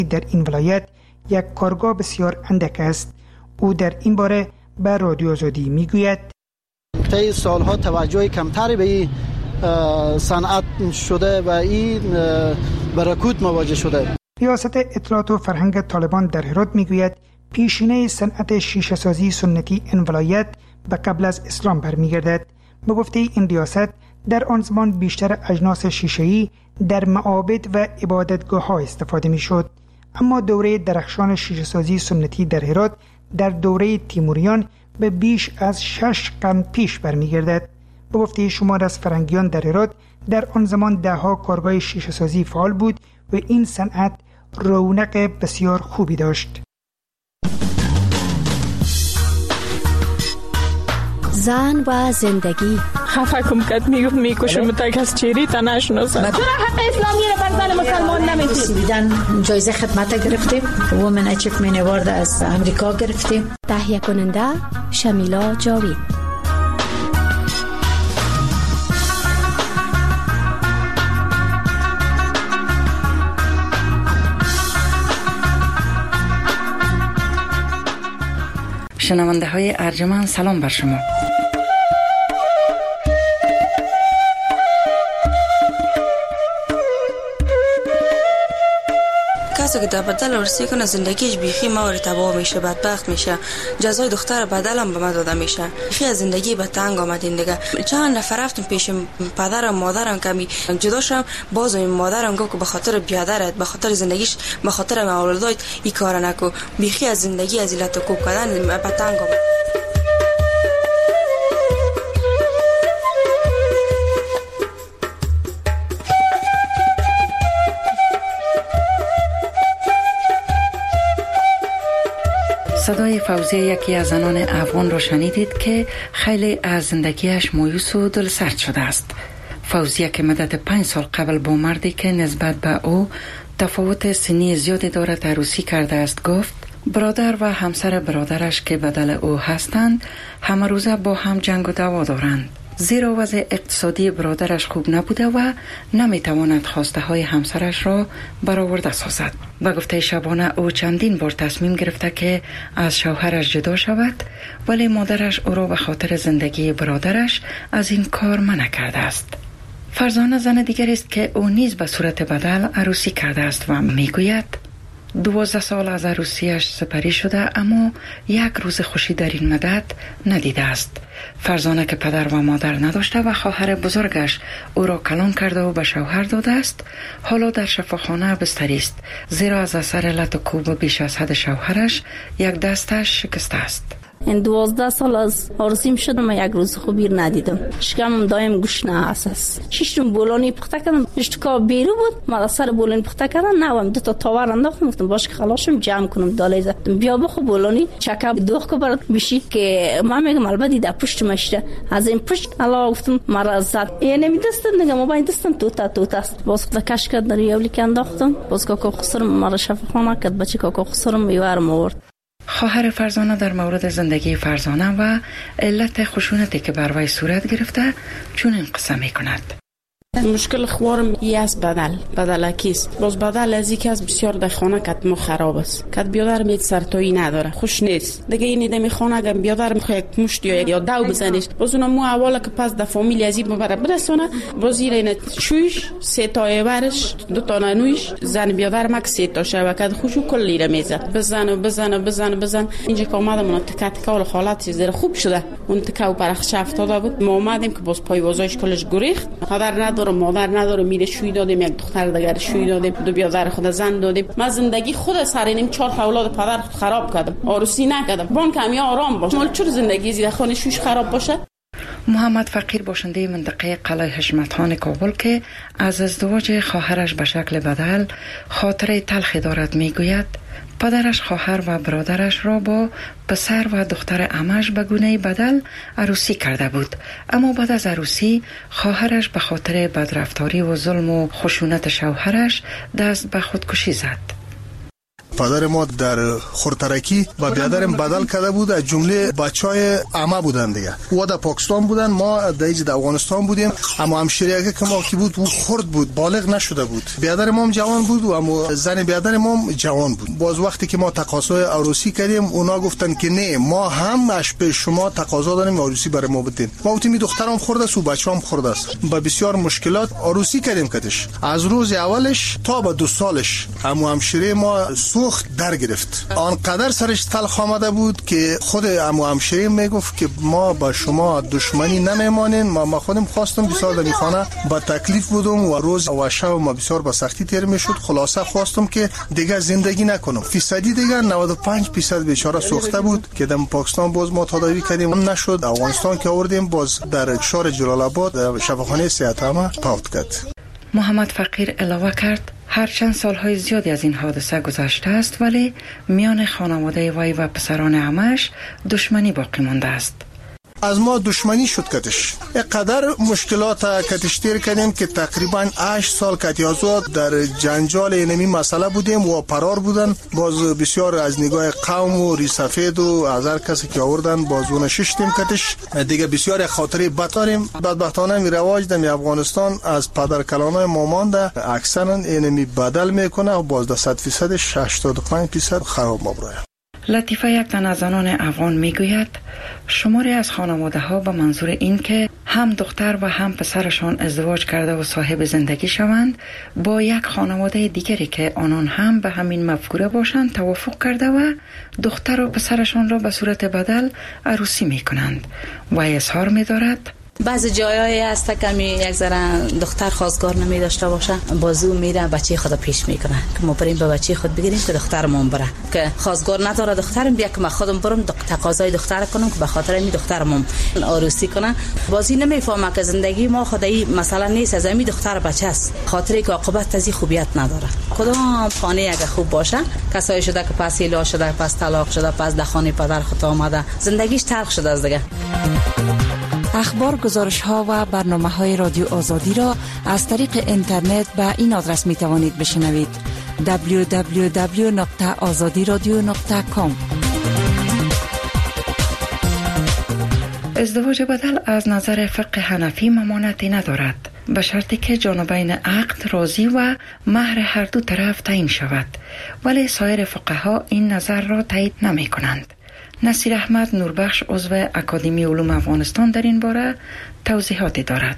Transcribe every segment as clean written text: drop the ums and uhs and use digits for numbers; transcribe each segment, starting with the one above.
در این ولایت یک کارگاه بسیار اندک است. او در این باره به رادیو آزادی میگوید طی سالها توجه کمتری به این صنعت شده و این برکوت مواجه شده. ریاست اطلاعات و فرهنگ طالبان در هرات میگوید پیشینه صنعت شیشه سازی سنتی این ولایت به قبل از اسلام برمیگردد. به گفته این ریاست در آن زمان بیشتر اجناس شیشه‌ای در معابد و عبادتگاه ها استفاده می شد. اما دوره درخشان شیشه سازی سنتی در هرات در دوره تیموریان به بیش از 6 قرن پیش برمیگردد. به گفته شمار از فرنگیان در هرات در آن زمان دهها کارگاه شیشه سازی فعال بود و این صنعت رونق بسیار خوبی داشت. زن و زندگی خفه کم کد میکشم تا کس چیری تا نشناسم. چرا حق اسلامی رو بر زن مسلمان نمیدید؟ دیدن جایزه خدمت گرفتیم، وومن اچیومنت اوارد از امریکا گرفتیم. تهیه کننده شمیلا جاوید. شنونده های ارجمند سلام بر شما. کسی که در بدل ارسی کنه زندگیش بیخی موری تباه میشه، بدبخت میشه، جزای دختر بدل هم به ما داده میشه. بیخی از زندگی به تنگ آمدین دیگه. چند نفر رفتم پیش پدرم مادرم کمی جدا شدم، باز این مادرم گفت که به خاطر بیادرت، به خاطر زندگیش، به خاطر اولادت این کار نکو. بیخی از زندگی از علت کوب کردن به تنگ آمد. صدای فوزیه یکی از زنان افغان را شنیدید که خیلی از زندگیش مایوس و دلسرد شده است. فوزیه که مدت 5 سال قبل با مردی که نسبت به او تفاوت سنی زیادی دارد عروسی کرده است گفت برادر و همسر برادرش که بدل او هستند همه روزه با هم جنگ و دعوا دارند، زیرا وضع اقتصادی برادرش خوب نبوده و نمیتواند خواسته های همسرش را برآورده سازد. به گفته شبانه او چندین بار تصمیم گرفته که از شوهرش جدا شود، ولی مادرش او را به خاطر زندگی برادرش از این کار منع کرده است. فرزانه زن دیگری است که او نیز به صورت بدل عروسی کرده است و میگوید 12 سال از عروسیش سپری شده اما یک روز خوشی در این مدت ندیده است. فرزانه که پدر و مادر نداشته و خواهر بزرگش او را کلان کرده و به شوهر داده است، حالا در شفاخانه بستری است، زیرا از اثر لت و کوب بیش از حد شوهرش یک دستش شکسته است. این 12 سال از عروسیم شدم و یک روز خوبی ندیدم. شکمم دایم گشنه است. ششم بولانی پخته کردم، اشتکا بیرو بود، ما سر بولانی پخته کردم، نوام 2 تا تاور انداختم، گفتم باشه که خلاصم جمع کنم داله زدم. بیا بخو بولانی چکه دوخ کو برات بشی که ما میگم البته در پشت مشته از این پشت الله گفتم مرا زد. یعنی میدستم نگم ما باید دستم توتا است. باز خود کش کرد در یولی که انداختم، باز کاکا خسرم مرا شفاخانه کرد، بچه کاکا خسرم میوارم آورد. خواهر فرزانه در مورد زندگی فرزانه و علت خشونتی که بر وی صورت گرفته چون این قصه می کند. مشکل خوارم ای از بدل کیست. باز بدل از یکی از بسیار در خانه کتمو خراب است. کت بیادر میت سرتایی نداره، خوش نیست دیگه. اینی دمی خانه اگر بیادر میخواد یک مشت یا دو بزنیش، باز اونم مو اولا که پس در فامیل ازی ببره برسونه، باز این شویش 3 تا ایورش 2 تا نانویش زن بیادر مک 3 تا شب کد خوشو کلی را میزد بزن. اینجا که اومدم اون تکه کول حالت زیر خوب شده، اون تکه و پرخش افتاده بود. ما اومدیم که باز پای وازایش کلش گریخت، پدر مادر نداره، میره شوی دادیم، یک دختر دیگر شوی دادیم، 2 بیادر خود زن دادیم. من زندگی خود سرینم 4 اولاد پدر خراب کردم، عروسی نکردم. بان کمی آرام باش، مال چور زندگی زیر خانه شوش خراب باشه. محمد فقیر باشنده منطقه قلعه حشمتخان کابل که از ازدواج خواهرش به شکل بدل خاطره تلخی دارد میگوید پدرش خواهر و برادرش را با پسر و دختر عمش به گونه بدل عروسی کرده بود، اما بعد از عروسی خواهرش به خاطر بدرفتاری و ظلم و خشونت شوهرش دست به خودکشی زد. پدر ما در خورترکی و بیادرم بدل کرده بود، از جمله بچهای عمه بودن دیگه. او در پاکستان بودن، ما در افغانستان بودیم. اما همشریه که ما کی بود او خرد بود، بالغ نشده بود. بیادر ما هم جوان بود و اما زن بیادر ما هم جوان بود. باز وقتی که ما تقاضای عروسی کردیم اونا گفتن که نه، ما هم اش به شما تقاضا داریم عروسی برای ما بدین. ما گفتیم دخترم خورده است و بچه‌ام خورده است. با بسیار مشکلات عروسی کردیم کدش. از روز اولش تا به 2 سالش همشیره ما سوخت در گرفت. آنقدر سرش تلخ آمده بود که خود همشیره میگفت که ما با شما دشمنی نمیمانیم. ما خودم خواستم بسیار در خانه با تکلیف بودم و روز و شب ما بسیار با سختی تیر میشد. خلاصه خواستم که دیگه زندگی نکنم. فیصدی دیگه 95% بیچاره سوخته بود که در پاکستان باز ما تداوی کردیم نشد. افغانستان که آوردیم باز در شهر جلال آباد شفاخانه صحت عامه فوت کرد. محمد فقیر علاوه کرد هرچند سالهای زیادی از این حادثه گذشته است ولی میان خانواده وی و پسران عمش دشمنی باقی مانده است. از ما دشمنی شد کتش. اینقدر مشکلات کتش تیر کردیم که تقریبا 8 سال کتیازات در جنجال اینمی مسئله بودیم و فرار بودن. باز بسیار از نگاه قوم و ریسفید و از هر کسی که آوردن بازونه ششتیم کتش. دیگه بسیار خاطره بد داریم. بدبختانه می رواج در افغانستان از پدر کلانای ما مانده اکثرا اینمی بدل میکنه و باز در 100%ش 85% خراب مبراه. لطیفه یک تن از زنان افغان میگوید شماری از خانواده ها به منظور این که هم دختر و هم پسرشان ازدواج کرده و صاحب زندگی شوند با یک خانواده دیگری که آنان هم به همین مفکوره باشند توافق کرده و دختر و پسرشان را به صورت بدل عروسی میکنند و اظهار می‌دارد بعضی جایایی هست که یک ذره دختر خواستگار نمی داشته باشه بازو میره بچه خود پیش میکنه که ما بریم به بچه خود بگیریم که دخترمون بره، که خواستگار نداره دخترم بیا که ما خودم برم تقاضای دختر کنم که به خاطر این دخترمون عروسی کنه. بازی نمیفهمه که زندگی ما خدایی مثلا نیست، از این دختر بچه است، خاطری که عاقبت از خوبیت نداره. کدام خانه اگه خوب باشه کسایی شده که پس ایلا شده، پس طلاق شده، پس در خانه پدر خود آمده، زندگیش تلخ شده از دیگه. اخبار، گزارش ها و برنامه های رادیو آزادی را از طریق اینترنت به این آدرس می توانید بشنوید: www.azadiradio.com. ازدواج بدل از نظر فقه حنفی ممانعتی ندارد به شرطی که جانبین عقد راضی و مهر هر دو طرف تعیین شود، ولی سایر فقها این نظر را تایید نمی کنند. نصیر احمد نوربخش عضو اکادمی علوم افغانستان در این باره توضیحاتی دارد.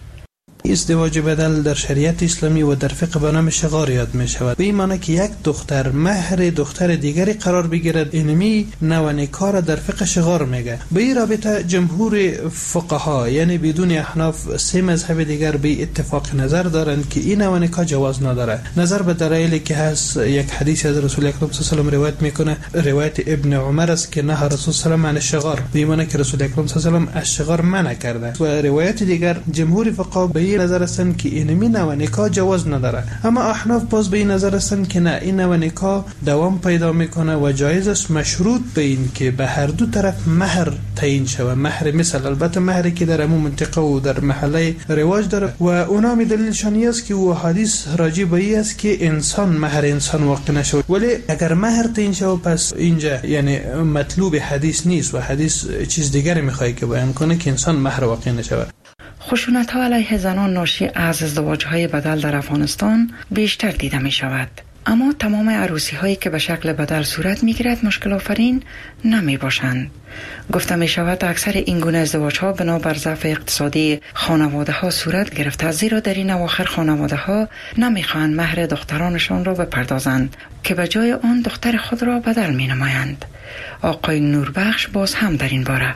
ازدواج بدل در شریعت اسلامی و در فقه به نام شغار یاد می شود. به این معنی که یک دختر مهر دختر دیگری قرار بگیرد، اینمی نوع نکاح را در فقه شغار میگه. به این رابطه جمهور فقها یعنی بدون احناف 3 مذهب دیگر به اتفاق نظر دارند که این نوع نکاح جواز نداره. نظر به دلایلی که هست، یک حدیث از رسول اکرم صلی الله علیه و آله روایت میکنه، روایت ابن عمر است که نه رسول صلی الله علیه و آله عن الشغار، به این معنی که رسول اکرم صلی الله علیه و آله از شغار منع کرده. و روایت دیگر جمهور فقها به نظر هستند که اینمی نوع نکاح جواز نداره، اما احناف باز به این نظر هستند که نه، این نوع نکاح دوام پیدا میکنه و جایز است، مشروط به این که به هر دو طرف مهر تعیین شود. مهر مثل البته مهری که در همون منطقه و در محله رواج داره و اونا می دلیلشان است که او حدیث راجع به این است که انسان مهر انسان واقع نشود. ولی اگر مهر تعیین شود پس اینجا یعنی مطلوب حدیث نیست و حدیث چیز دیگری میخواد که بیان کنه که انسان مهر واقع نشود. خشونت‌ها علیه زنان ناشی از ازدواج‌های بدل در افغانستان بیشتر دیده می شود. اما تمام عروسی‌هایی که به شکل بدل صورت می‌گیرد مشکل آفرین نمی باشند. گفته می شود اکثر این گونه ازدواج‌ها بنابر ضعف اقتصادی خانواده‌ها صورت گرفته، زیرا در این اواخر خانواده‌ها نمی‌خواهند مهر دخترانشان را بپردازند که به جای آن دختر خود را بدل می‌نمایند. آقای نوربخش باز هم در این باره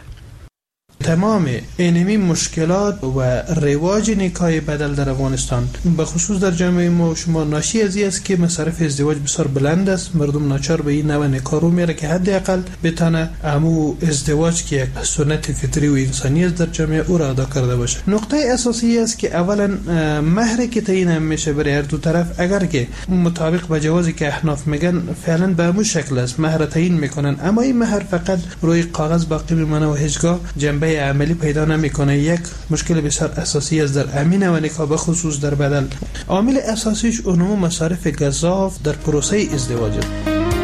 تمام اینمی مشکلات و رواج نکاح بدل در افغانستان به خصوص در جامعه ما شما ناشی از این است که مصارف ازدواج بسیار بلند است. مردم ناچار به این نوع نکاح رو میره که حداقل بتونه امو ازدواج که یک سنت فطری و انسانی است در جامعه او را ادا کرده باشه. نقطه اساسی است که اولا مهری که تعیین میشه برای هر دو طرف اگر که مطابق با جوازی که احناف میگن فعلا به همون شکل است، مهر تعیین میکنن، اما این مهر فقط روی کاغذ باقی میمونه و هیچگاه جنبه عملی پیدا نمیکنه. یک مشکل بسیار اساسی است در امین و نکاح به خصوص در بدل. عامل اساسیش اونم مصارف گزاف در پروسه ازدواج است.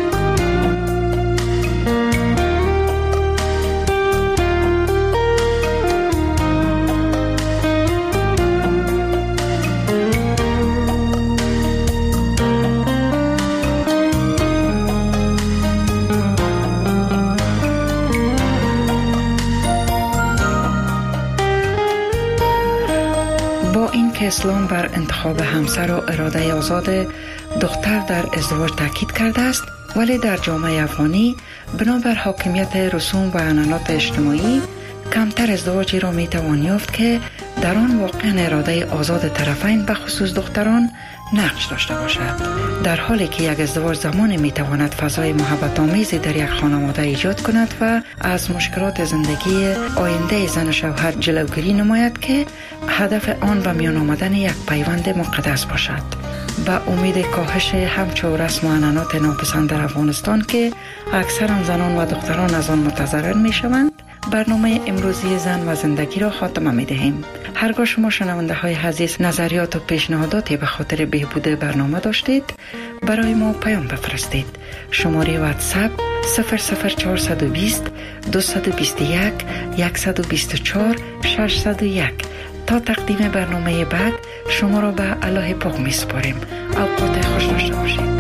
اسلام بر انتخاب همسر و اراده آزاد دختر در ازدواج تاکید کرده است، ولی در جامعه افغانی بنابر حاکمیت رسوم و عنعنات اجتماعی کمتر ازدواجی را میتوان یافت که در آن واقعا اراده آزاد طرفین به خصوص دختران نقش داشته باشد. در حالی که یک ازدواج زمانی میتواند فضای محبت آمیزی در یک خانواده ایجاد کند و از مشکلات زندگی آینده زن و شوهر جلوگیری نماید که هدف آن به میان آمدن یک پیوند مقدس باشد. با امید کاهش همچو رسم و عنعنات ناپسند در افغانستان که اکثر زنان و دختران از آن متضرر میشوند، برنامه امروزی زن و زندگی را خاتمه می دهیم. هرگاه شما شنونده های عزیز نظریات و پیشنهاداتی به خاطر بهبود برنامه داشتید، برای ما پیام بفرستید. شماره واتساپ 00420 221 124 601. تا تقدیم برنامه بعد شما را به الله پاک می سپاریم. اوقات خوش داشته باشید.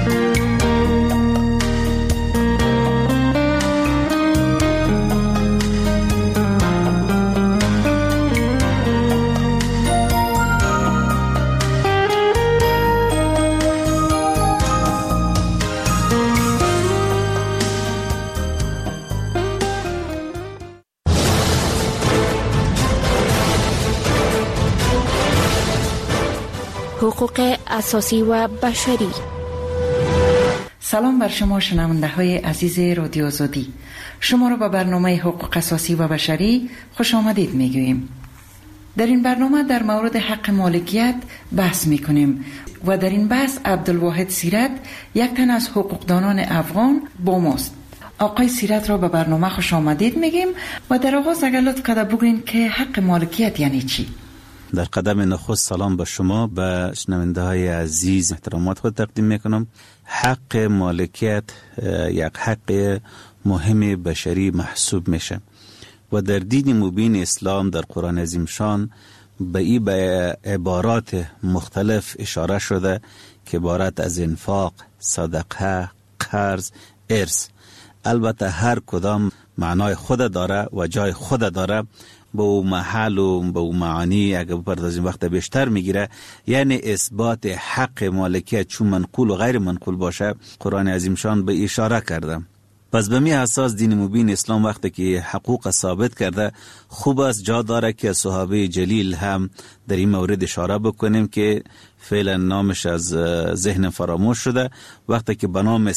حقوق اساسی و بشری. سلام بر شما شنونده های عزیز رادیو آزادی. شما را به برنامه حقوق اساسی و بشری خوش آمدید میگوییم. در این برنامه در مورد حق مالکیت بحث میکنیم و در این بحث عبدالواحد سیرت، یک تن از حقوقدانان افغان، با ماست. آقای سیرت را به برنامه خوش آمدید میگیم و در آغاز اگر لطف کرده بگویید که حق مالکیت یعنی چی؟ در قدم نخست سلام به شما، به شنونده های عزیز احترامات خود تقدیم میکنم. حق مالکیت یک حق مهم بشری محسوب میشه و در دین مبین اسلام در قرآن عظیم شان به عبارات مختلف اشاره شده که عبارت از انفاق، صدقه، قرض، ارث. البته هر کدام معنای خود داره و جای خود داره، با او محل و با او معانی اگر بپردازیم وقت بیشتر میگیره. یعنی اثبات حق مالکیت چون منقول و غیر منقول باشه قرآن عظیم شان به اشاره کرده. پس به می اساس دین مبین اسلام وقتی که حقوق ثابت کرده، خوب است جا داره که صحابه جلیل هم در این مورد اشاره بکنیم که فعلا نامش از ذهن فراموش شده. وقتی که به نام